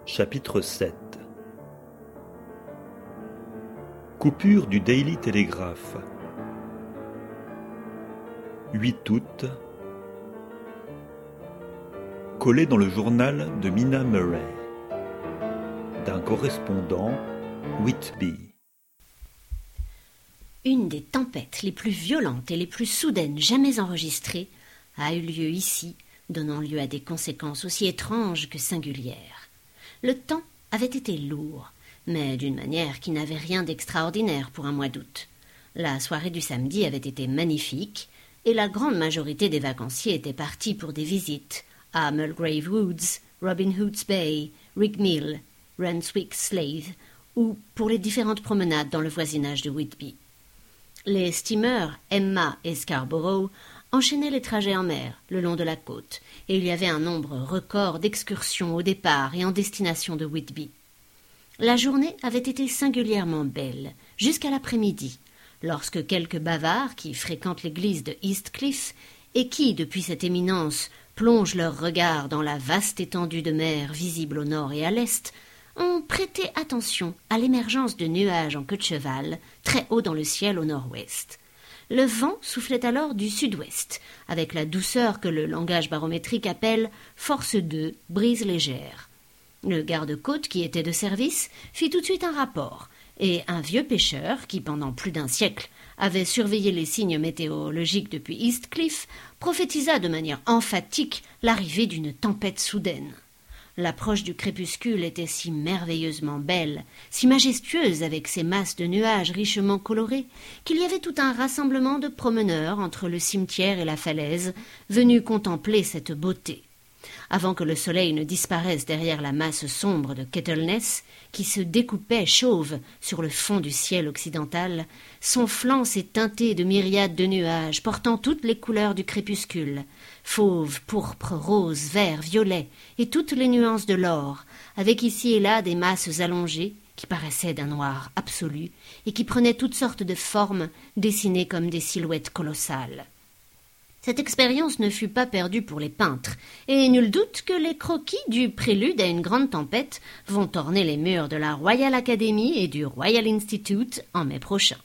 Chapitre 7. Coupure du Daily Telegraph. 8 août. Collé dans le journal de Mina Murray. D'un correspondant, Whitby. Une des tempêtes les plus violentes et les plus soudaines jamais enregistrées a eu lieu ici, donnant lieu à des conséquences aussi étranges que singulières. Le temps avait été lourd, mais d'une manière qui n'avait rien d'extraordinaire pour un mois d'août. La soirée du samedi avait été magnifique, et la grande majorité des vacanciers étaient partis pour des visites à Mulgrave Woods, Robin Hood's Bay, Rig Mill, Renswick Slade, ou pour les différentes promenades dans le voisinage de Whitby. Les steamers Emma et Scarborough enchaînaient les trajets en mer le long de la côte, et il y avait un nombre record d'excursions au départ et en destination de Whitby. La journée avait été singulièrement belle, jusqu'à l'après-midi, lorsque quelques bavards qui fréquentent l'église de Eastcliff et qui, depuis cette éminence, plongent leurs regards dans la vaste étendue de mer visible au nord et à l'est, ont prêté attention à l'émergence de nuages en queue de cheval, très haut dans le ciel au nord-ouest. Le vent soufflait alors du sud-ouest, avec la douceur que le langage barométrique appelle « force 2, brise légère ». Le garde-côte qui était de service fit tout de suite un rapport, et un vieux pêcheur, qui pendant plus d'un siècle avait surveillé les signes météorologiques depuis Eastcliff, prophétisa de manière emphatique l'arrivée d'une tempête soudaine. L'approche du crépuscule était si merveilleusement belle, si majestueuse avec ses masses de nuages richement colorés, qu'il y avait tout un rassemblement de promeneurs entre le cimetière et la falaise, venus contempler cette beauté. Avant que le soleil ne disparaisse derrière la masse sombre de Kettleness, qui se découpait chauve sur le fond du ciel occidental, son flanc s'est teinté de myriades de nuages portant toutes les couleurs du crépuscule, fauve, pourpre, rose, vert, violet, et toutes les nuances de l'or, avec ici et là des masses allongées, qui paraissaient d'un noir absolu, et qui prenaient toutes sortes de formes, dessinées comme des silhouettes colossales. Cette expérience ne fut pas perdue pour les peintres, et nul doute que les croquis du prélude à une grande tempête vont orner les murs de la Royal Academy et du Royal Institute en mai prochain.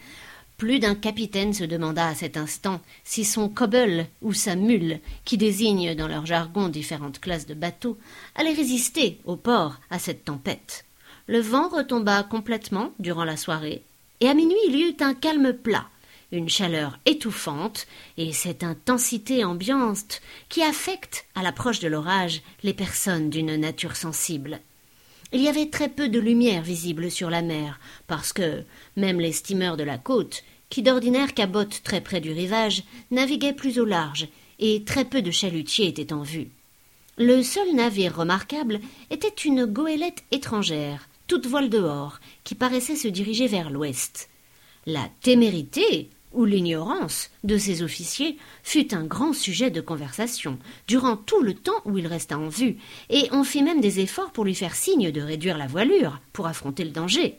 Plus d'un capitaine se demanda à cet instant si son cobble ou sa mule, qui désigne dans leur jargon différentes classes de bateaux, allait résister au port à cette tempête. Le vent retomba complètement durant la soirée, et à minuit il y eut un calme plat, une chaleur étouffante et cette intensité ambiante qui affecte, à l'approche de l'orage, les personnes d'une nature sensible. Il y avait très peu de lumière visible sur la mer, parce que même les steamers de la côte, qui d'ordinaire cabotent très près du rivage, naviguaient plus au large, et très peu de chalutiers étaient en vue. Le seul navire remarquable était une goélette étrangère, toute voile dehors, qui paraissait se diriger vers l'ouest. La témérité ou l'ignorance de ces officiers fut un grand sujet de conversation durant tout le temps où il resta en vue, et on fit même des efforts pour lui faire signe de réduire la voilure pour affronter le danger.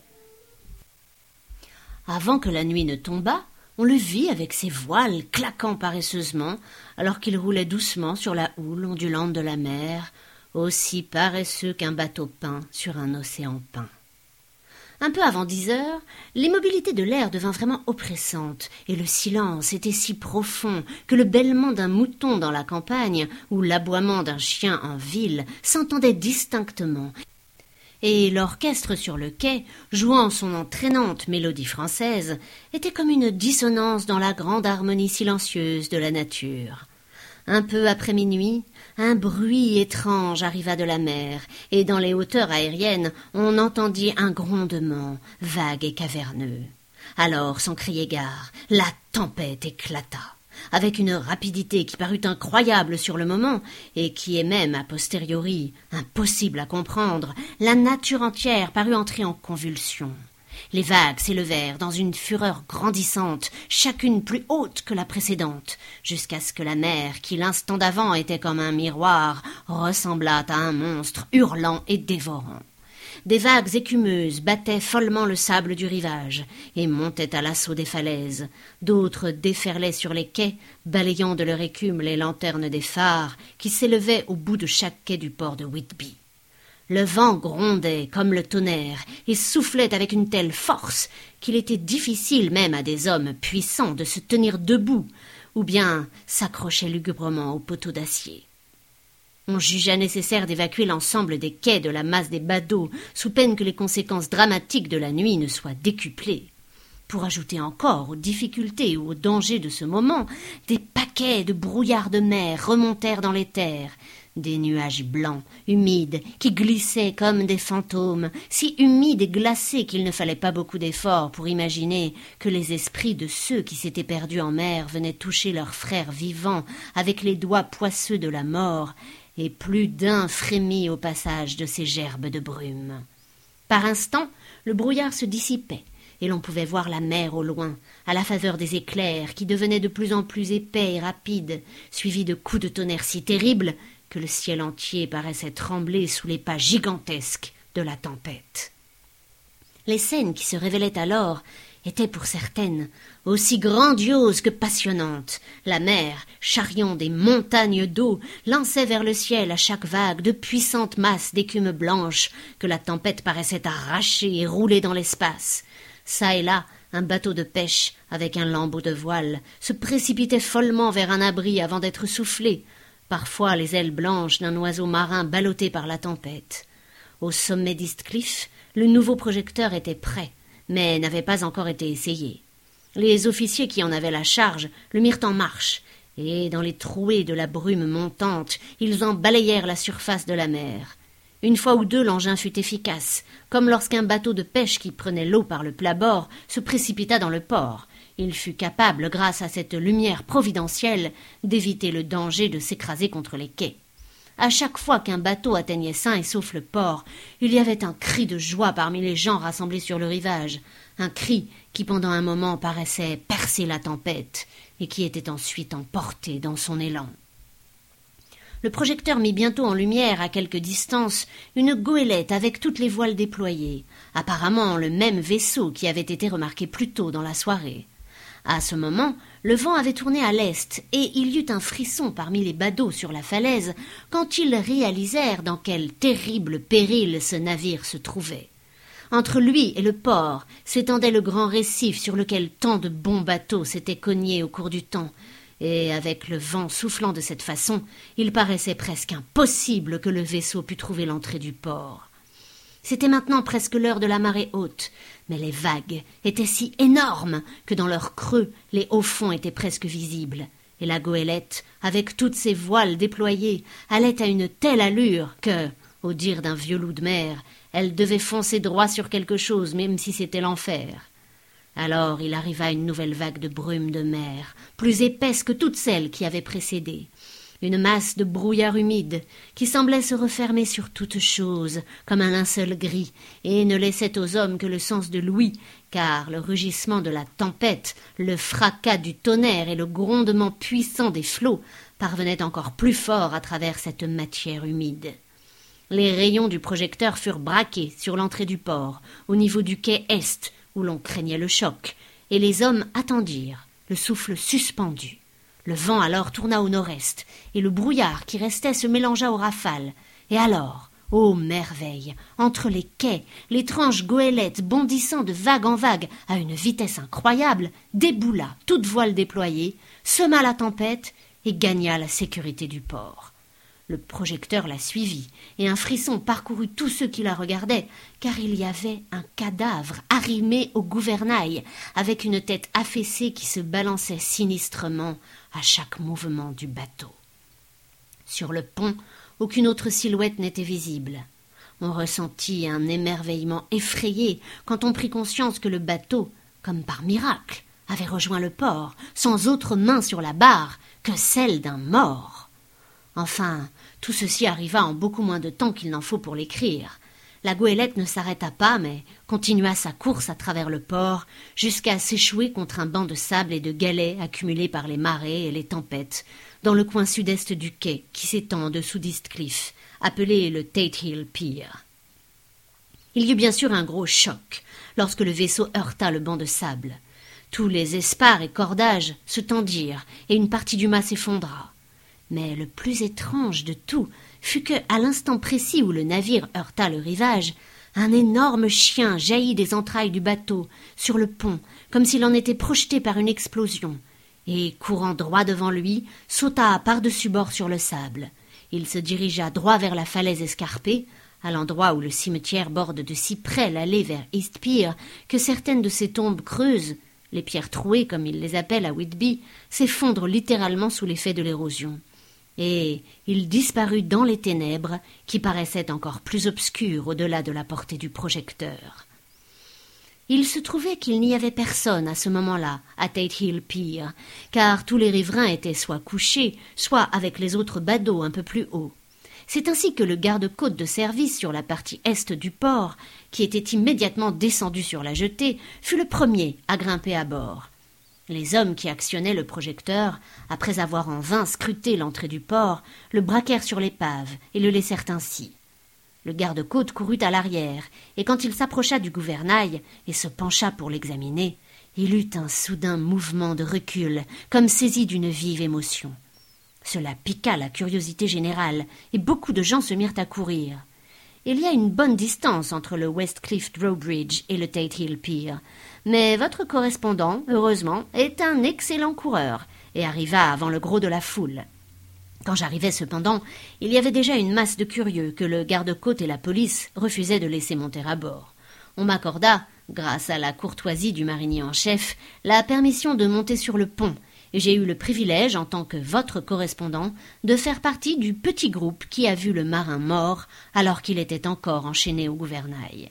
Avant que la nuit ne tombât, on le vit avec ses voiles claquant paresseusement, alors qu'il roulait doucement sur la houle ondulante de la mer, aussi paresseux qu'un bateau peint sur un océan peint. Un peu avant 10 heures, l'immobilité de l'air devint vraiment oppressante, et le silence était si profond que le bêlement d'un mouton dans la campagne ou l'aboiement d'un chien en ville s'entendait distinctement, et l'orchestre sur le quai, jouant son entraînante mélodie française, était comme une dissonance dans la grande harmonie silencieuse de la nature. Un peu après minuit, un bruit étrange arriva de la mer, et dans les hauteurs aériennes, on entendit un grondement, vague et caverneux. Alors, sans crier gare, la tempête éclata, avec une rapidité qui parut incroyable sur le moment, et qui est même, a posteriori, impossible à comprendre. La nature entière parut entrer en convulsion. Les vagues s'élevèrent dans une fureur grandissante, chacune plus haute que la précédente, jusqu'à ce que la mer, qui l'instant d'avant était comme un miroir, ressemblât à un monstre hurlant et dévorant. Des vagues écumeuses battaient follement le sable du rivage et montaient à l'assaut des falaises. D'autres déferlaient sur les quais, balayant de leur écume les lanternes des phares qui s'élevaient au bout de chaque quai du port de Whitby. Le vent grondait comme le tonnerre et soufflait avec une telle force qu'il était difficile même à des hommes puissants de se tenir debout ou bien s'accrocher lugubrement aux poteaux d'acier. On jugea nécessaire d'évacuer l'ensemble des quais de la masse des badauds sous peine que les conséquences dramatiques de la nuit ne soient décuplées. Pour ajouter encore aux difficultés ou aux dangers de ce moment, des paquets de brouillards de mer remontèrent dans les terres, des nuages blancs, humides, qui glissaient comme des fantômes, si humides et glacés qu'il ne fallait pas beaucoup d'efforts pour imaginer que les esprits de ceux qui s'étaient perdus en mer venaient toucher leurs frères vivants avec les doigts poisseux de la mort, et plus d'un frémit au passage de ces gerbes de brume. Par instants, le brouillard se dissipait, et l'on pouvait voir la mer au loin, à la faveur des éclairs qui devenaient de plus en plus épais et rapides, suivis de coups de tonnerre si terribles que le ciel entier paraissait trembler sous les pas gigantesques de la tempête. Les scènes qui se révélaient alors étaient pour certaines aussi grandioses que passionnantes. La mer, charriant des montagnes d'eau, lançait vers le ciel à chaque vague de puissantes masses d'écume blanche que la tempête paraissait arracher et rouler dans l'espace. Ça et là, un bateau de pêche, avec un lambeau de voile, se précipitait follement vers un abri avant d'être soufflé. Parfois les ailes blanches d'un oiseau marin ballotté par la tempête. Au sommet d'Eastcliff, le nouveau projecteur était prêt, mais n'avait pas encore été essayé. Les officiers qui en avaient la charge le mirent en marche, et dans les trouées de la brume montante, ils en balayèrent la surface de la mer. Une fois ou deux, l'engin fut efficace, comme lorsqu'un bateau de pêche qui prenait l'eau par le plat-bord se précipita dans le port. Il fut capable, grâce à cette lumière providentielle, d'éviter le danger de s'écraser contre les quais. À chaque fois qu'un bateau atteignait sain et sauf le port, il y avait un cri de joie parmi les gens rassemblés sur le rivage, un cri qui pendant un moment paraissait percer la tempête et qui était ensuite emporté dans son élan. Le projecteur mit bientôt en lumière, à quelque distance, une goélette avec toutes les voiles déployées, apparemment le même vaisseau qui avait été remarqué plus tôt dans la soirée. À ce moment, le vent avait tourné à l'est, et il y eut un frisson parmi les badauds sur la falaise quand ils réalisèrent dans quel terrible péril ce navire se trouvait. Entre lui et le port s'étendait le grand récif sur lequel tant de bons bateaux s'étaient cognés au cours du temps, et avec le vent soufflant de cette façon, il paraissait presque impossible que le vaisseau pût trouver l'entrée du port. C'était maintenant presque l'heure de la marée haute, mais les vagues étaient si énormes que dans leur creux les hauts fonds étaient presque visibles, et la goélette, avec toutes ses voiles déployées, allait à une telle allure que, au dire d'un vieux loup de mer, elle devait foncer droit sur quelque chose, même si c'était l'enfer. Alors il arriva une nouvelle vague de brume de mer, plus épaisse que toutes celles qui avaient précédé. Une masse de brouillard humide qui semblait se refermer sur toute chose comme un linceul gris et ne laissait aux hommes que le sens de l'ouïe, car le rugissement de la tempête, le fracas du tonnerre et le grondement puissant des flots parvenaient encore plus fort à travers cette matière humide. Les rayons du projecteur furent braqués sur l'entrée du port, au niveau du quai est, où l'on craignait le choc, et les hommes attendirent, le souffle suspendu. Le vent alors tourna au nord-est, et le brouillard qui restait se mélangea aux rafales. Et alors, ô merveille, entre les quais, l'étrange goélette, bondissant de vague en vague à une vitesse incroyable, déboula, toute voile déployée, sema la tempête et gagna la sécurité du port. Le projecteur la suivit, et un frisson parcourut tous ceux qui la regardaient, car il y avait un cadavre arrimé au gouvernail, avec une tête affaissée qui se balançait sinistrement à chaque mouvement du bateau. Sur le pont, aucune autre silhouette n'était visible. On ressentit un émerveillement effrayé quand on prit conscience que le bateau, comme par miracle, avait rejoint le port, sans autre main sur la barre que celle d'un mort. Enfin, tout ceci arriva en beaucoup moins de temps qu'il n'en faut pour l'écrire. La goélette ne s'arrêta pas, mais continua sa course à travers le port, jusqu'à s'échouer contre un banc de sable et de galets accumulés par les marées et les tempêtes, dans le coin sud-est du quai qui s'étend en dessous d'Eastcliff, appelé le Tate Hill Pier. Il y eut bien sûr un gros choc lorsque le vaisseau heurta le banc de sable. Tous les espars et cordages se tendirent, et une partie du mât s'effondra. Mais le plus étrange de tout fut que, à l'instant précis où le navire heurta le rivage, un énorme chien jaillit des entrailles du bateau, sur le pont, comme s'il en était projeté par une explosion, et, courant droit devant lui, sauta par-dessus bord sur le sable. Il se dirigea droit vers la falaise escarpée, à l'endroit où le cimetière borde de si près l'allée vers East Pier que certaines de ces tombes creuses, les pierres trouées comme ils les appellent à Whitby, s'effondrent littéralement sous l'effet de l'érosion. Et il disparut dans les ténèbres qui paraissaient encore plus obscures au-delà de la portée du projecteur. Il se trouvait qu'il n'y avait personne à ce moment-là à Tate Hill Pier, car tous les riverains étaient soit couchés, soit avec les autres badauds un peu plus haut. C'est ainsi que le garde-côte de service sur la partie est du port, qui était immédiatement descendu sur la jetée, fut le premier à grimper à bord. Les hommes qui actionnaient le projecteur, après avoir en vain scruté l'entrée du port, le braquèrent sur l'épave et le laissèrent ainsi. Le garde-côte courut à l'arrière, et quand il s'approcha du gouvernail et se pencha pour l'examiner, il eut un soudain mouvement de recul, comme saisi d'une vive émotion. Cela piqua la curiosité générale, et beaucoup de gens se mirent à courir. Il y a une bonne distance entre le Westcliff Drawbridge et le Tate Hill Pier, mais votre correspondant, heureusement, est un excellent coureur, et arriva avant le gros de la foule. Quand j'arrivai cependant, il y avait déjà une masse de curieux que le garde-côte et la police refusaient de laisser monter à bord. On m'accorda, grâce à la courtoisie du marinier en chef, la permission de monter sur le pont, et j'ai eu le privilège, en tant que votre correspondant, de faire partie du petit groupe qui a vu le marin mort alors qu'il était encore enchaîné au gouvernail.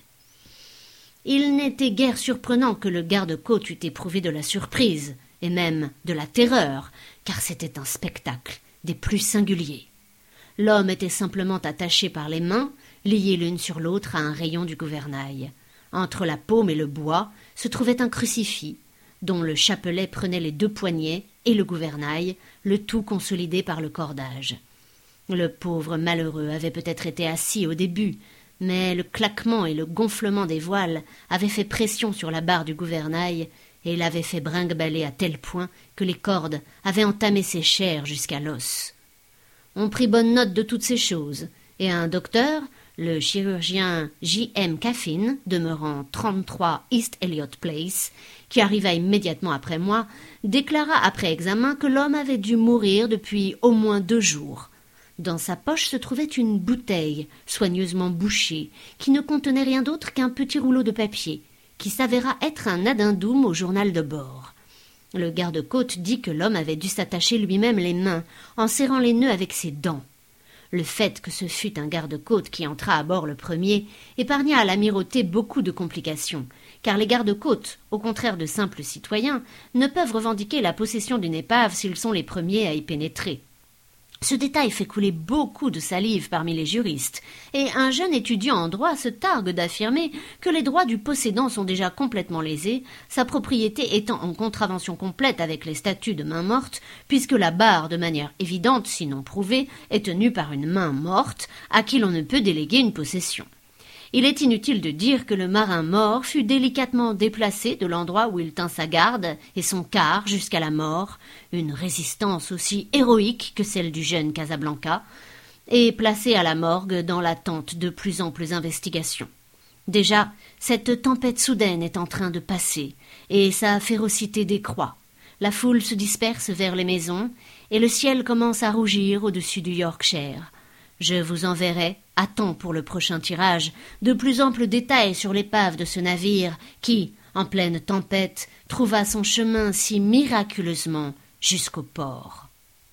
Il n'était guère surprenant que le garde-côte eût éprouvé de la surprise, et même de la terreur, car c'était un spectacle des plus singuliers. L'homme était simplement attaché par les mains, liés l'une sur l'autre à un rayon du gouvernail. Entre la paume et le bois se trouvait un crucifix, dont le chapelet prenait les 2 poignets et le gouvernail, le tout consolidé par le cordage. Le pauvre malheureux avait peut-être été assis au début, mais le claquement et le gonflement des voiles avaient fait pression sur la barre du gouvernail et l'avaient fait brinque-baller à tel point que les cordes avaient entamé ses chairs jusqu'à l'os. On prit bonne note de toutes ces choses, et un docteur, le chirurgien J.M. Caffin, demeurant 33 East Elliot Place, qui arriva immédiatement après moi, déclara après examen que l'homme avait dû mourir depuis au moins 2 jours. Dans sa poche se trouvait une bouteille, soigneusement bouchée, qui ne contenait rien d'autre qu'un petit rouleau de papier, qui s'avéra être un addendum au journal de bord. Le garde-côte dit que l'homme avait dû s'attacher lui-même les mains, en serrant les nœuds avec ses dents. Le fait que ce fût un garde-côte qui entra à bord le premier épargna à l'amirauté beaucoup de complications, car les garde-côtes, au contraire de simples citoyens, ne peuvent revendiquer la possession d'une épave s'ils sont les premiers à y pénétrer. Ce détail fait couler beaucoup de salive parmi les juristes, et un jeune étudiant en droit se targue d'affirmer que les droits du possédant sont déjà complètement lésés, sa propriété étant en contravention complète avec les statuts de main morte, puisque la barre, de manière évidente, sinon prouvée, est tenue par une main morte, à qui l'on ne peut déléguer une possession. Il est inutile de dire que le marin mort fut délicatement déplacé de l'endroit où il tint sa garde et son quart jusqu'à la mort, une résistance aussi héroïque que celle du jeune Casablanca, et placé à la morgue dans l'attente de plus amples investigations. Déjà, cette tempête soudaine est en train de passer, et sa férocité décroît. La foule se disperse vers les maisons, et le ciel commence à rougir au-dessus du Yorkshire. Je vous enverrai, à temps pour le prochain tirage, de plus amples détails sur l'épave de ce navire qui, en pleine tempête, trouva son chemin si miraculeusement jusqu'au port.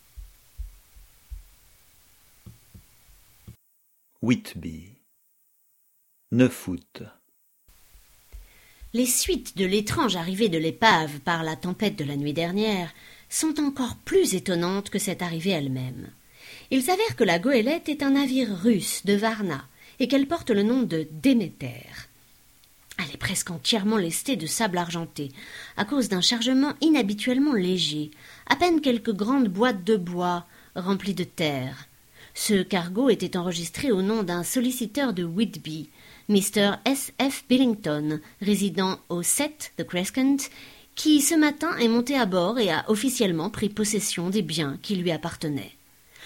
Whitby, 9 août. Les suites de l'étrange arrivée de l'épave par la tempête de la nuit dernière sont encore plus étonnantes que cette arrivée elle-même. Il s'avère que la goélette est un navire russe de Varna et qu'elle porte le nom de Déméter. Elle est presque entièrement lestée de sable argenté à cause d'un chargement inhabituellement léger, à peine quelques grandes boîtes de bois remplies de terre. Ce cargo était enregistré au nom d'un solliciteur de Whitby, Mr. S. F. Billington, résident au 7 The Crescent, qui ce matin est monté à bord et a officiellement pris possession des biens qui lui appartenaient.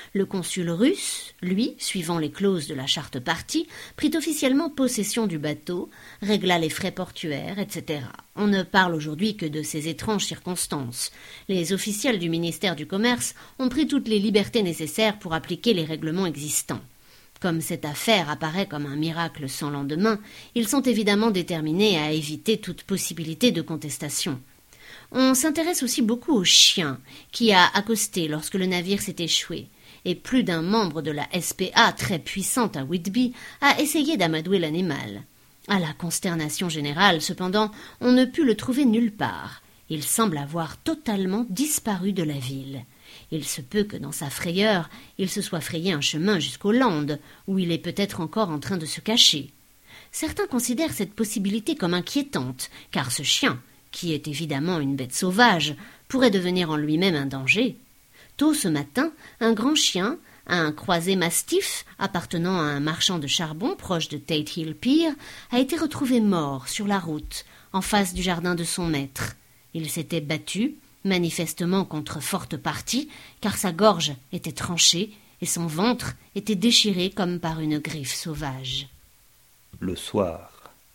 Le consul russe, lui, suivant les clauses de la charte partie, prit officiellement possession du bateau, régla les frais portuaires, etc. On ne parle aujourd'hui que de ces étranges circonstances. Les officiels du ministère du Commerce ont pris toutes les libertés nécessaires pour appliquer les règlements existants. Comme cette affaire apparaît comme un miracle sans lendemain, ils sont évidemment déterminés à éviter toute possibilité de contestation. On s'intéresse aussi beaucoup au chien qui a accosté lorsque le navire s'est échoué, et plus d'un membre de la SPA, très puissante à Whitby, a essayé d'amadouer l'animal. À la consternation générale, cependant, on ne put le trouver nulle part. Il semble avoir totalement disparu de la ville. Il se peut que dans sa frayeur, il se soit frayé un chemin jusqu'aux Landes, où il est peut-être encore en train de se cacher. Certains considèrent cette possibilité comme inquiétante, car ce chien, qui est évidemment une bête sauvage, pourrait devenir en lui-même un danger. Tôt ce matin, un grand chien, un croisé mastif appartenant à un marchand de charbon proche de Tate Hill Pier, a été retrouvé mort sur la route, en face du jardin de son maître. Il s'était battu, manifestement contre forte partie, car sa gorge était tranchée et son ventre était déchiré comme par une griffe sauvage. Le soir.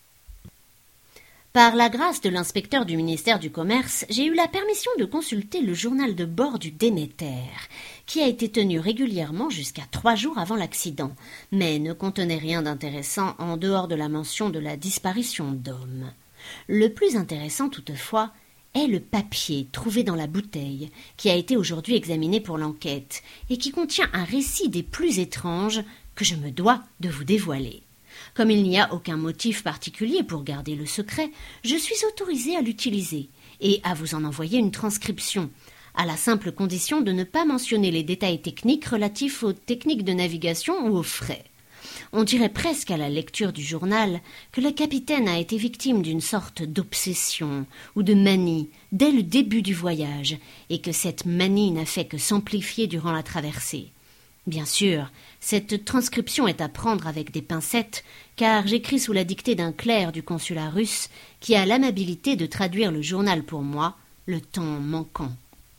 Par la grâce de l'inspecteur du ministère du Commerce, j'ai eu la permission de consulter le journal de bord du Déméter, qui a été tenu régulièrement jusqu'à 3 jours avant l'accident, mais ne contenait rien d'intéressant en dehors de la mention de la disparition d'hommes. Le plus intéressant toutefois est le papier trouvé dans la bouteille, qui a été aujourd'hui examiné pour l'enquête, et qui contient un récit des plus étranges que je me dois de vous dévoiler. Comme il n'y a aucun motif particulier pour garder le secret, je suis autorisée à l'utiliser et à vous en envoyer une transcription, à la simple condition de ne pas mentionner les détails techniques relatifs aux techniques de navigation ou aux frais. On dirait presque à la lecture du journal que le capitaine a été victime d'une sorte d'obsession ou de manie dès le début du voyage et que cette manie n'a fait que s'amplifier durant la traversée. Bien sûr, cette transcription est à prendre avec des pincettes, car j'écris sous la dictée d'un clerc du consulat russe qui a l'amabilité de traduire le journal pour moi, le temps manquant.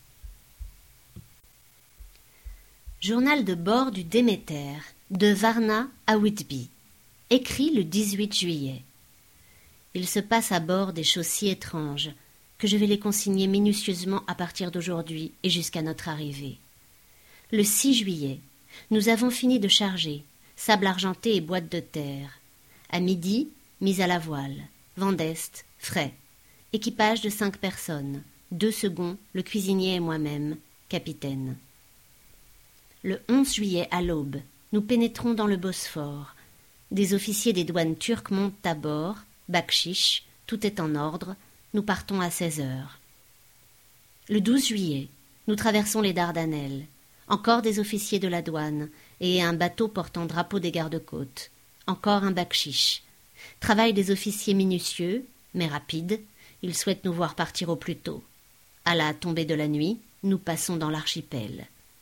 Journal de bord du Déméter, de Varna à Whitby, écrit le 18 juillet. Il se passe à bord des choses si étranges que je vais les consigner minutieusement à partir d'aujourd'hui et jusqu'à notre arrivée. Le 6 juillet, nous avons fini de charger, sable argenté et boîte de terre. À midi, mise à la voile, vent d'est, frais. Équipage de 5 personnes, 2 seconds, le cuisinier et moi-même, capitaine. Le 11 juillet à l'aube, nous pénétrons dans le Bosphore. Des officiers des douanes turques montent à bord, bakchiche, tout est en ordre, nous partons à 16 heures. Le 12 juillet, nous traversons les Dardanelles. Encore des officiers de la douane et un bateau portant drapeau des gardes-côtes. Encore un bakchiche. Travail des officiers minutieux, mais rapide. Ils souhaitent nous voir partir au plus tôt. À la tombée de la nuit, nous passons dans l'archipel.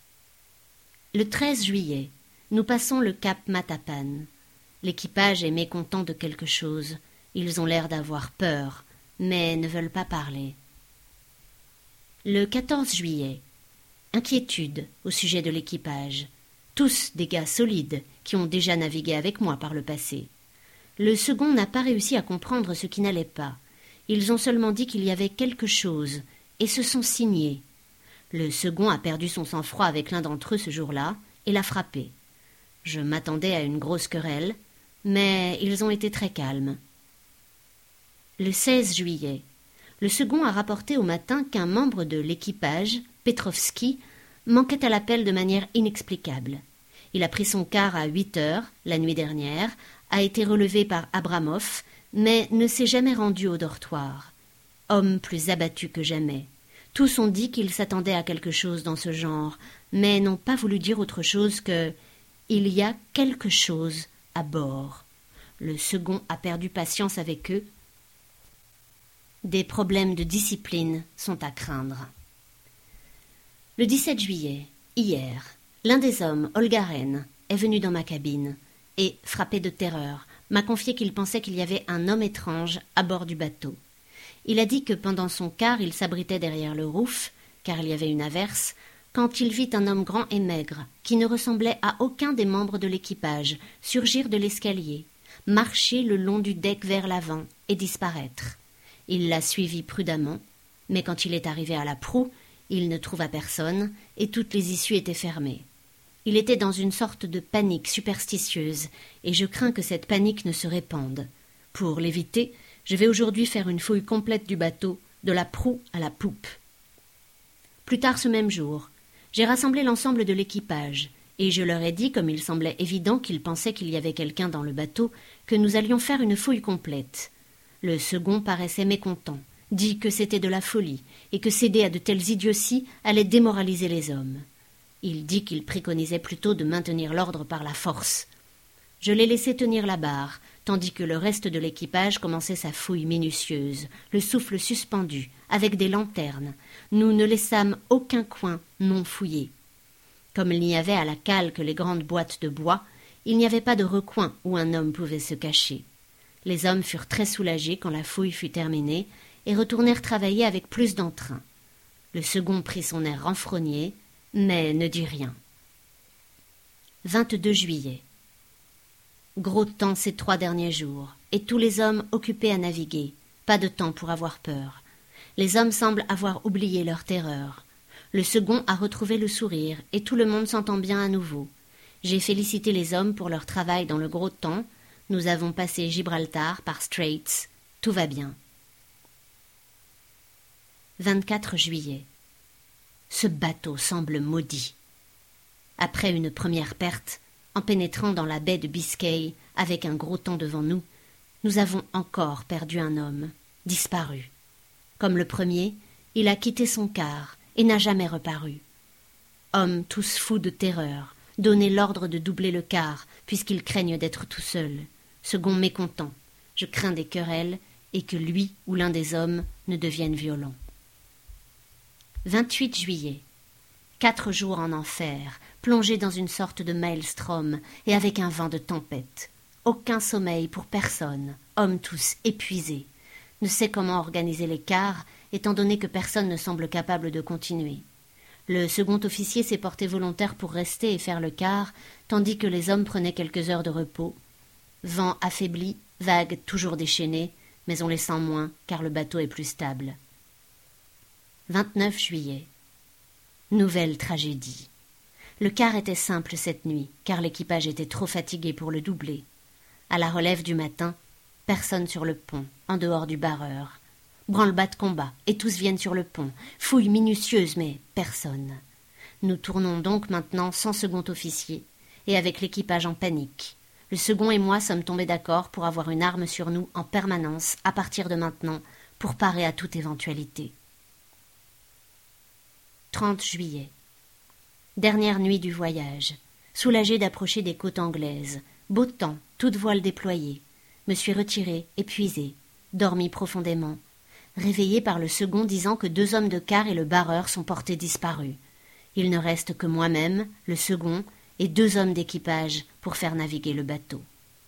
Le 13 juillet, nous passons le cap Matapan. L'équipage est mécontent de quelque chose. Ils ont l'air d'avoir peur, mais ne veulent pas parler. Le 14 juillet, inquiétude au sujet de l'équipage. Tous des gars solides qui ont déjà navigué avec moi par le passé. Le second n'a pas réussi à comprendre ce qui n'allait pas. Ils ont seulement dit qu'il y avait quelque chose et se sont signés. Le second a perdu son sang-froid avec l'un d'entre eux ce jour-là et l'a frappé. Je m'attendais à une grosse querelle, mais ils ont été très calmes. Le 16 juillet, le second a rapporté au matin qu'un membre de l'équipage, Petrovski, manquait à l'appel de manière inexplicable. Il a pris son quart à 8 heures, la nuit dernière, a été relevé par Abramov, mais ne s'est jamais rendu au dortoir. Homme plus abattu que jamais. Tous ont dit qu'ils s'attendaient à quelque chose dans ce genre, mais n'ont pas voulu dire autre chose que « il y a quelque chose à bord ». Le second a perdu patience avec eux. Des problèmes de discipline sont à craindre. Le 17 juillet, hier, l'un des hommes, Olgaren, est venu dans ma cabine et, frappé de terreur, m'a confié qu'il pensait qu'il y avait un homme étrange à bord du bateau. Il a dit que pendant son quart, il s'abritait derrière le rouf, car il y avait une averse, quand il vit un homme grand et maigre, qui ne ressemblait à aucun des membres de l'équipage, surgir de l'escalier, marcher le long du deck vers l'avant et disparaître. Il la suivit prudemment, mais quand il est arrivé à la proue, il ne trouva personne et toutes les issues étaient fermées. Il était dans une sorte de panique superstitieuse, et je crains que cette panique ne se répande. Pour l'éviter, je vais aujourd'hui faire une fouille complète du bateau, de la proue à la poupe. Plus tard ce même jour, j'ai rassemblé l'ensemble de l'équipage, et je leur ai dit, comme il semblait évident qu'ils pensaient qu'il y avait quelqu'un dans le bateau, que nous allions faire une fouille complète. Le second paraissait mécontent, dit que c'était de la folie, et que céder à de telles idioties allait démoraliser les hommes. Il dit qu'il préconisait plutôt de maintenir l'ordre par la force. Je l'ai laissé tenir la barre, tandis que le reste de l'équipage commençait sa fouille minutieuse, le souffle suspendu, avec des lanternes. Nous ne laissâmes aucun coin non fouillé. Comme il n'y avait à la cale que les grandes boîtes de bois, il n'y avait pas de recoin où un homme pouvait se cacher. Les hommes furent très soulagés quand la fouille fut terminée et retournèrent travailler avec plus d'entrain. Le second prit son air renfrogné, mais ne dit rien. 22 juillet. Gros temps ces 3 derniers jours, et tous les hommes occupés à naviguer, pas de temps pour avoir peur. Les hommes semblent avoir oublié leur terreur. Le second a retrouvé le sourire, et tout le monde s'entend bien à nouveau. J'ai félicité les hommes pour leur travail dans le gros temps. Nous avons passé Gibraltar par Straits. Tout va bien. 24 juillet. Ce bateau semble maudit. Après une première perte, en pénétrant dans la baie de Biscay avec un gros temps devant nous, nous avons encore perdu un homme, disparu. Comme le premier, il a quitté son quart et n'a jamais reparu. Hommes tous fous de terreur, donnez l'ordre de doubler le quart, puisqu'ils craignent d'être tout seuls. Second mécontent, je crains des querelles et que lui ou l'un des hommes ne devienne violent. 28 juillet. 4 jours en enfer, plongé dans une sorte de maelstrom et avec un vent de tempête. Aucun sommeil pour personne, hommes tous épuisés. Ne sait comment organiser les quarts, étant donné que personne ne semble capable de continuer. Le second officier s'est porté volontaire pour rester et faire le quart, tandis que les hommes prenaient quelques heures de repos. Vent affaibli, vagues toujours déchaînées, mais on les sent moins, car le bateau est plus stable. 29 juillet. Nouvelle tragédie. Le quart était simple cette nuit, car l'équipage était trop fatigué pour le doubler. À la relève du matin, personne sur le pont, en dehors du barreur. Branle-bas de combat, et tous viennent sur le pont. Fouille minutieuse, mais personne. Nous tournons donc maintenant sans second officier, et avec l'équipage en panique. Le second et moi sommes tombés d'accord pour avoir une arme sur nous en permanence, à partir de maintenant, pour parer à toute éventualité. 30 juillet. Dernière nuit du voyage. Soulagé d'approcher des côtes anglaises. Beau temps, toute voile déployée. Me suis retiré, épuisé, dormi profondément. Réveillé par le second disant que 2 hommes de quart et le barreur sont portés disparus. Il ne reste que moi-même, le second, et 2 hommes d'équipage pour faire naviguer le bateau.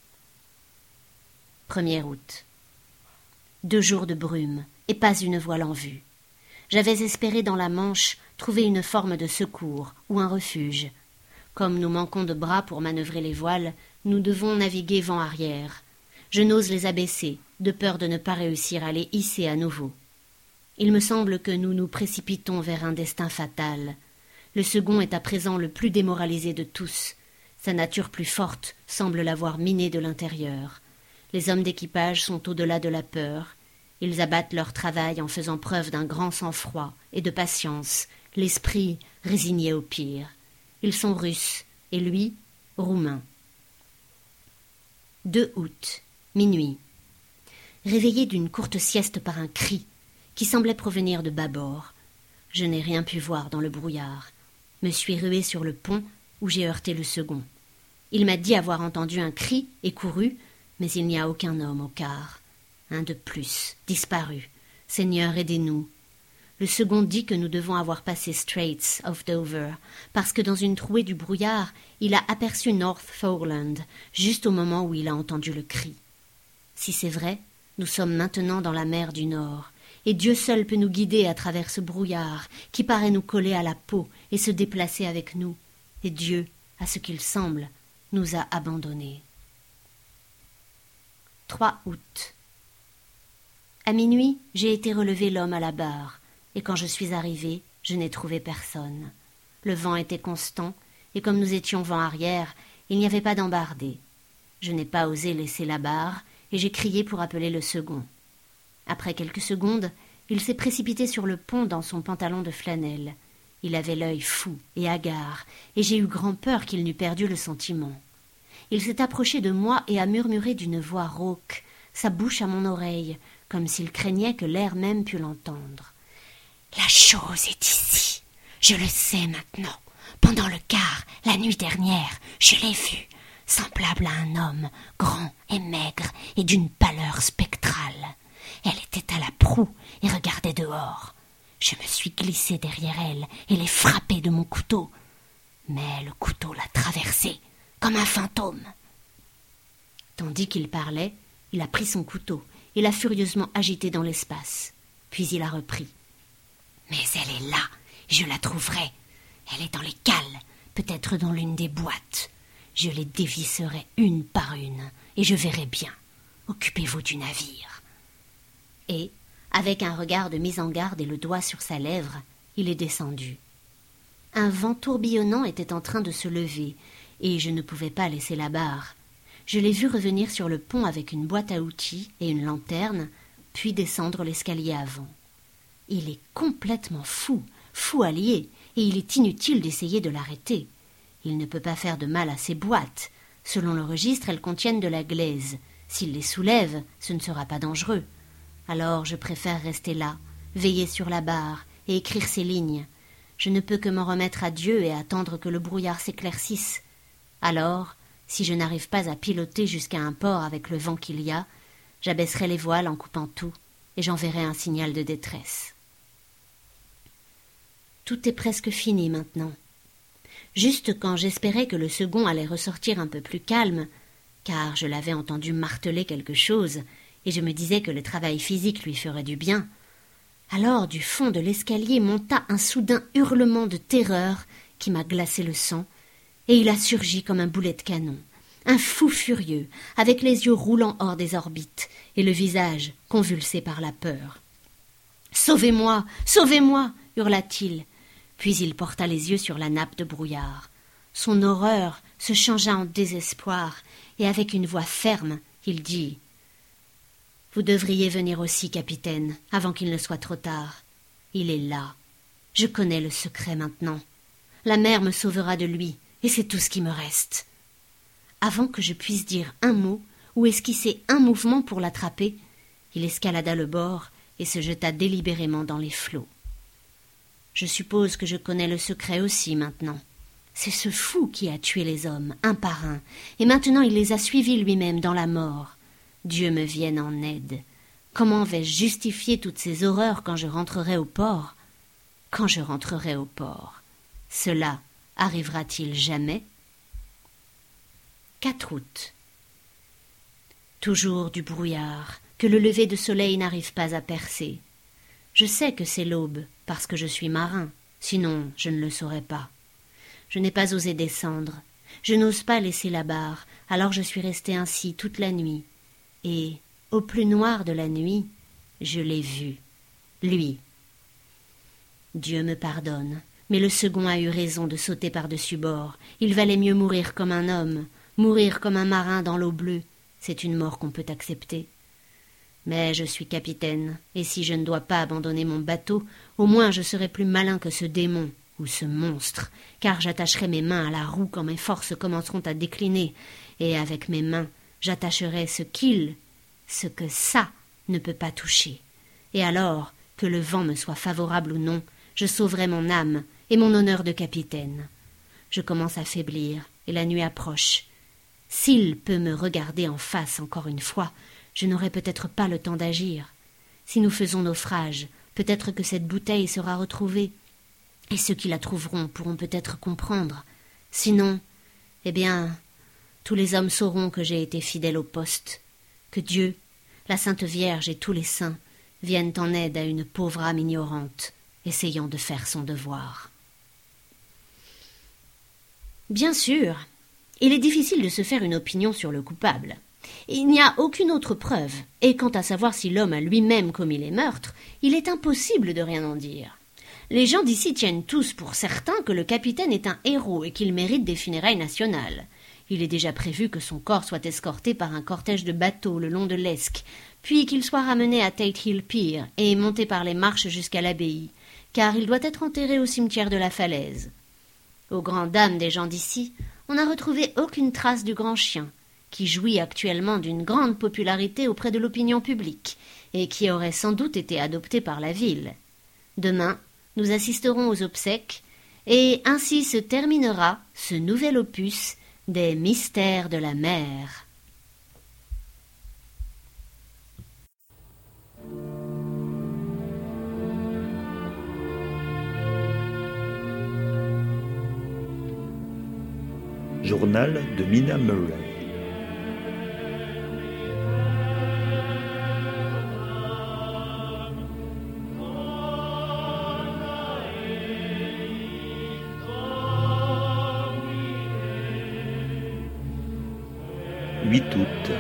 1er août. 2 jours de brume, et pas une voile en vue. J'avais espéré dans la Manche trouver une forme de secours ou un refuge. Comme nous manquons de bras pour manœuvrer les voiles, nous devons naviguer vent arrière. Je n'ose les abaisser, de peur de ne pas réussir à les hisser à nouveau. Il me semble que nous nous précipitons vers un destin fatal. Le second est à présent le plus démoralisé de tous. Sa nature plus forte semble l'avoir miné de l'intérieur. Les hommes d'équipage sont au-delà de la peur. Ils abattent leur travail en faisant preuve d'un grand sang-froid et de patience, l'esprit résigné au pire. Ils sont russes, et lui, roumain. 2 août, minuit. Réveillé d'une courte sieste par un cri qui semblait provenir de bâbord. Je n'ai rien pu voir dans le brouillard. Me suis rué sur le pont où j'ai heurté le second. Il m'a dit avoir entendu un cri et couru, mais il n'y a aucun homme au quart. Un de plus, disparu. Seigneur, aidez-nous. Le second dit que nous devons avoir passé Straits of Dover, parce que dans une trouée du brouillard, il a aperçu North Foreland, juste au moment où il a entendu le cri. Si c'est vrai, nous sommes maintenant dans la mer du Nord. et Dieu seul peut nous guider à travers ce brouillard qui paraît nous coller à la peau et se déplacer avec nous. Et Dieu, à ce qu'il semble, nous a abandonnés. 3 août. À minuit, j'ai été relever l'homme à la barre, et quand je suis arrivée, je n'ai trouvé personne. Le vent était constant, et comme nous étions vent arrière, il n'y avait pas d'embardée. Je n'ai pas osé laisser la barre, et j'ai crié pour appeler le second. Après quelques secondes, il s'est précipité sur le pont dans son pantalon de flanelle. Il avait l'œil fou et hagard, et j'ai eu grand peur qu'il n'eût perdu le sentiment. Il s'est approché de moi et a murmuré d'une voix rauque, sa bouche à mon oreille, comme s'il craignait que l'air même pût l'entendre. « La chose est ici. Je le sais maintenant. Pendant le quart, la nuit dernière, je l'ai vue, semblable à un homme, grand et maigre et d'une pâleur spectrale. Elle était à la proue et regardait dehors. Je me suis glissé derrière elle et l'ai frappée de mon couteau. Mais le couteau l'a traversée, comme un fantôme. » Tandis qu'il parlait, il a pris son couteau et l'a furieusement agité dans l'espace. Puis il a repris. « Mais elle est là, je la trouverai. Elle est dans les cales, peut-être dans l'une des boîtes. Je les dévisserai une par une, et je verrai bien. Occupez-vous du navire. » Et, avec un regard de mise en garde et le doigt sur sa lèvre, il est descendu. Un vent tourbillonnant était en train de se lever, et je ne pouvais pas laisser la barre. Je l'ai vu revenir sur le pont avec une boîte à outils et une lanterne, puis descendre l'escalier avant. Il est complètement fou, fou allié, et il est inutile d'essayer de l'arrêter. Il ne peut pas faire de mal à ces boîtes. Selon le registre, elles contiennent de la glaise. S'il les soulève, ce ne sera pas dangereux. Alors je préfère rester là, veiller sur la barre et écrire ces lignes. Je ne peux que m'en remettre à Dieu et attendre que le brouillard s'éclaircisse. Alors, si je n'arrive pas à piloter jusqu'à un port avec le vent qu'il y a, j'abaisserai les voiles en coupant tout et j'enverrai un signal de détresse. Tout est presque fini maintenant. Juste quand j'espérais que le second allait ressortir un peu plus calme, car je l'avais entendu marteler quelque chose, et je me disais que le travail physique lui ferait du bien, alors du fond de l'escalier monta un soudain hurlement de terreur qui m'a glacé le sang, et il a surgi comme un boulet de canon, un fou furieux, avec les yeux roulants hors des orbites, et le visage convulsé par la peur. « Sauvez-moi, sauvez-moi » hurla-t-il. Puis il porta les yeux sur la nappe de brouillard. Son horreur se changea en désespoir, et avec une voix ferme, il dit « Vous devriez venir aussi, capitaine, avant qu'il ne soit trop tard. Il est là. Je connais le secret maintenant. La mer me sauvera de lui, et c'est tout ce qui me reste. » Avant que je puisse dire un mot ou esquisser un mouvement pour l'attraper, il escalada le bord et se jeta délibérément dans les flots. Je suppose que je connais le secret aussi maintenant. C'est ce fou qui a tué les hommes, un par un, et maintenant il les a suivis lui-même dans la mort. Dieu me vienne en aide. Comment vais-je justifier toutes ces horreurs quand je rentrerai au port ? Quand je rentrerai au port. Cela arrivera-t-il jamais ? 4 août. Toujours du brouillard, que le lever de soleil n'arrive pas à percer. Je sais que c'est l'aube, parce que je suis marin, sinon je ne le saurais pas. Je n'ai pas osé descendre, je n'ose pas laisser la barre, alors je suis resté ainsi toute la nuit. Et, au plus noir de la nuit, je l'ai vu, lui. Dieu me pardonne, mais le second a eu raison de sauter par-dessus bord. Il valait mieux mourir comme un homme, mourir comme un marin dans l'eau bleue. C'est une mort qu'on peut accepter. Mais je suis capitaine, et si je ne dois pas abandonner mon bateau, au moins je serai plus malin que ce démon, ou ce monstre, car j'attacherai mes mains à la roue quand mes forces commenceront à décliner, et avec mes mains, j'attacherai ce que ça ne peut pas toucher. Et alors, que le vent me soit favorable ou non, je sauverai mon âme et mon honneur de capitaine. Je commence à faiblir, et la nuit approche. S'il peut me regarder en face encore une fois, je n'aurai peut-être pas le temps d'agir. Si nous faisons naufrage, peut-être que cette bouteille sera retrouvée, et ceux qui la trouveront pourront peut-être comprendre. Sinon, eh bien, tous les hommes sauront que j'ai été fidèle au poste, que Dieu, la Sainte Vierge et tous les saints viennent en aide à une pauvre âme ignorante, essayant de faire son devoir. Bien sûr, il est difficile de se faire une opinion sur le coupable. Il n'y a aucune autre preuve, et quant à savoir si l'homme a lui-même commis les meurtres, il est impossible de rien en dire. Les gens d'ici tiennent tous pour certain que le capitaine est un héros et qu'il mérite des funérailles nationales. Il est déjà prévu que son corps soit escorté par un cortège de bateaux le long de l'Esk, puis qu'il soit ramené à Tate Hill Pier et monté par les marches jusqu'à l'abbaye, car il doit être enterré au cimetière de la Falaise. Aux grandes dames des gens d'ici, on n'a retrouvé aucune trace du grand chien, qui jouit actuellement d'une grande popularité auprès de l'opinion publique, et qui aurait sans doute été adopté par la ville. Demain, nous assisterons aux obsèques, et ainsi se terminera ce nouvel opus des mystères de la mer. Journal de Mina Murray. « 8 août.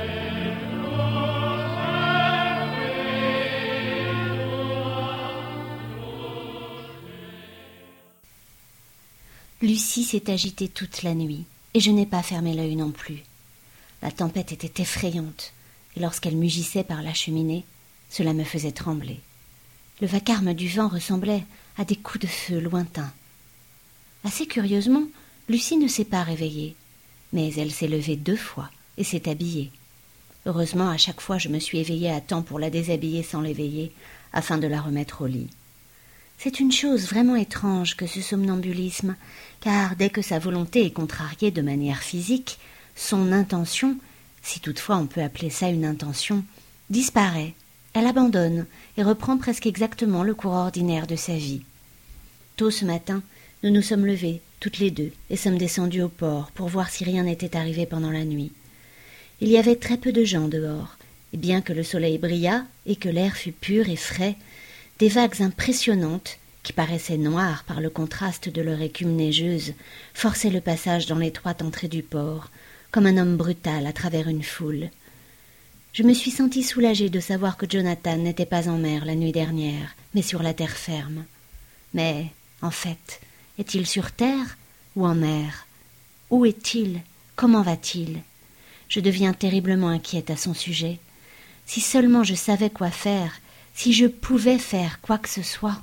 Lucie s'est agitée toute la nuit, et je n'ai pas fermé l'œil non plus. La tempête était effrayante, et lorsqu'elle mugissait par la cheminée, cela me faisait trembler. Le vacarme du vent ressemblait à des coups de feu lointains. Assez curieusement, Lucie ne s'est pas réveillée, mais elle s'est levée 2 fois et s'est habillée. Heureusement, à chaque fois, je me suis éveillée à temps pour la déshabiller sans l'éveiller, afin de la remettre au lit. C'est une chose vraiment étrange que ce somnambulisme, car dès que sa volonté est contrariée de manière physique, son intention, si toutefois on peut appeler ça une intention, disparaît, elle abandonne et reprend presque exactement le cours ordinaire de sa vie. Tôt ce matin, nous nous sommes levés, toutes les deux, et sommes descendus au port pour voir si rien n'était arrivé pendant la nuit. Il y avait très peu de gens dehors, et bien que le soleil brillât et que l'air fût pur et frais, des vagues impressionnantes, qui paraissaient noires par le contraste de leur écume neigeuse, forçaient le passage dans l'étroite entrée du port, comme un homme brutal à travers une foule. Je me suis sentie soulagée de savoir que Jonathan n'était pas en mer la nuit dernière, mais sur la terre ferme. Mais, en fait, est-il sur terre ou en mer? Où est-il? Comment va-t-il? Je deviens terriblement inquiète à son sujet. Si seulement je savais quoi faire, si je pouvais faire quoi que ce soit.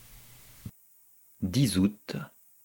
10 août.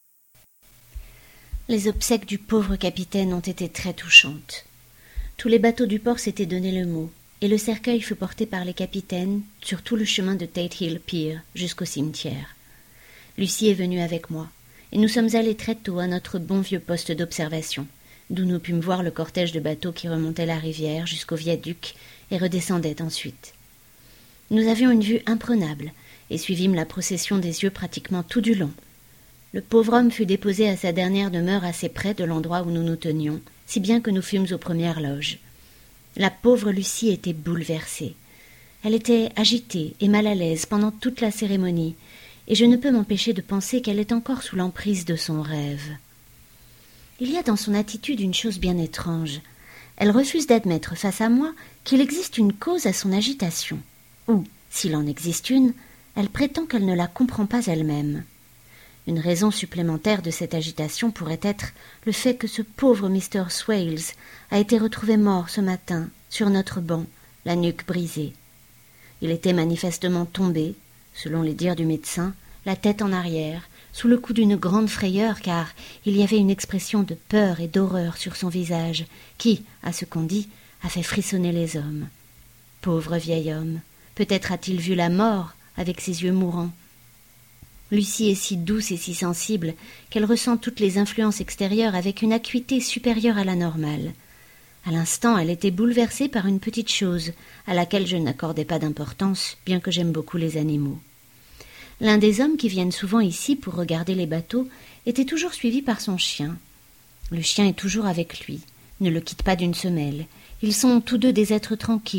Les obsèques du pauvre capitaine ont été très touchantes. Tous les bateaux du port s'étaient donné le mot, et le cercueil fut porté par les capitaines sur tout le chemin de Tate Hill Pier jusqu'au cimetière. Lucie est venue avec moi, et nous sommes allés très tôt à notre bon vieux poste d'observation, d'où nous pûmes voir le cortège de bateaux qui remontait la rivière jusqu'au viaduc et redescendait ensuite. Nous avions une vue imprenable, et suivîmes la procession des yeux pratiquement tout du long. Le pauvre homme fut déposé à sa dernière demeure assez près de l'endroit où nous nous tenions, si bien que nous fûmes aux premières loges. La pauvre Lucie était bouleversée. Elle était agitée et mal à l'aise pendant toute la cérémonie, et je ne peux m'empêcher de penser qu'elle est encore sous l'emprise de son rêve. Il y a dans son attitude une chose bien étrange. Elle refuse d'admettre face à moi qu'il existe une cause à son agitation, ou, s'il en existe une, elle prétend qu'elle ne la comprend pas elle-même. Une raison supplémentaire de cette agitation pourrait être le fait que ce pauvre Mr. Swales a été retrouvé mort ce matin, sur notre banc, la nuque brisée. Il était manifestement tombé, selon les dires du médecin, la tête en arrière, sous le coup d'une grande frayeur, car il y avait une expression de peur et d'horreur sur son visage, qui, à ce qu'on dit, a fait frissonner les hommes. Pauvre vieil homme, peut-être a-t-il vu la mort avec ses yeux mourants. Lucie est si douce et si sensible qu'elle ressent toutes les influences extérieures avec une acuité supérieure à la normale. À l'instant, elle était bouleversée par une petite chose, à laquelle je n'accordais pas d'importance, bien que j'aime beaucoup les animaux. L'un des hommes qui viennent souvent ici pour regarder les bateaux était toujours suivi par son chien. Le chien est toujours avec lui, ne le quitte pas d'une semelle. Ils sont tous deux des êtres tranquilles,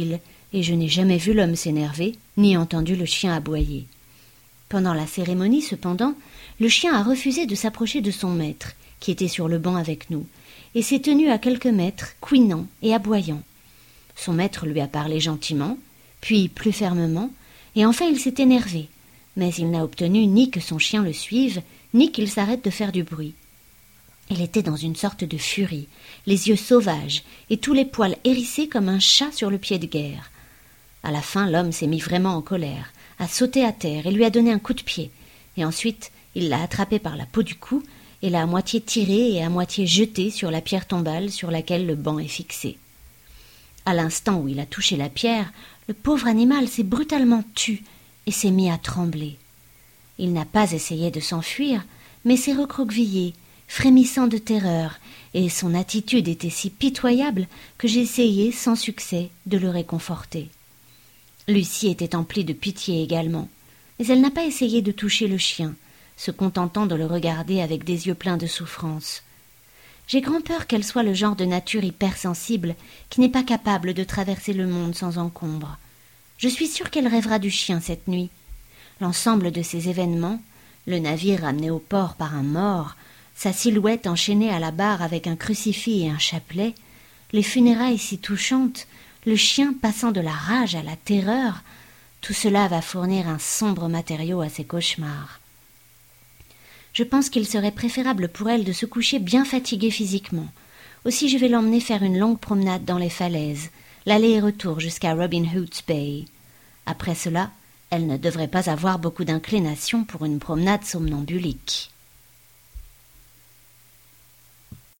et je n'ai jamais vu l'homme s'énerver, ni entendu le chien aboyer. Pendant la cérémonie, cependant, le chien a refusé de s'approcher de son maître, qui était sur le banc avec nous, et s'est tenu à quelques mètres, couinant et aboyant. Son maître lui a parlé gentiment, puis plus fermement, et enfin il s'est énervé, mais il n'a obtenu ni que son chien le suive, ni qu'il s'arrête de faire du bruit. Il était dans une sorte de furie, les yeux sauvages et tous les poils hérissés comme un chat sur le pied de guerre. À la fin, l'homme s'est mis vraiment en colère, a sauté à terre et lui a donné un coup de pied, et ensuite il l'a attrapé par la peau du cou et l'a à moitié tiré et à moitié jeté sur la pierre tombale sur laquelle le banc est fixé. À l'instant où il a touché la pierre, le pauvre animal s'est brutalement tu et s'est mis à trembler. Il n'a pas essayé de s'enfuir, mais s'est recroquevillé, frémissant de terreur, et son attitude était si pitoyable que j'ai essayé, sans succès, de le réconforter. Lucie était emplie de pitié également, mais elle n'a pas essayé de toucher le chien, se contentant de le regarder avec des yeux pleins de souffrance. J'ai grand peur qu'elle soit le genre de nature hypersensible qui n'est pas capable de traverser le monde sans encombre. Je suis sûre qu'elle rêvera du chien cette nuit. L'ensemble de ces événements, le navire ramené au port par un mort, sa silhouette enchaînée à la barre avec un crucifix et un chapelet, les funérailles si touchantes, le chien passant de la rage à la terreur, tout cela va fournir un sombre matériau à ses cauchemars. Je pense qu'il serait préférable pour elle de se coucher bien fatiguée physiquement. Aussi je vais l'emmener faire une longue promenade dans les falaises, l'aller et retour jusqu'à Robin Hood's Bay. Après cela, elle ne devrait pas avoir beaucoup d'inclination pour une promenade somnambulique.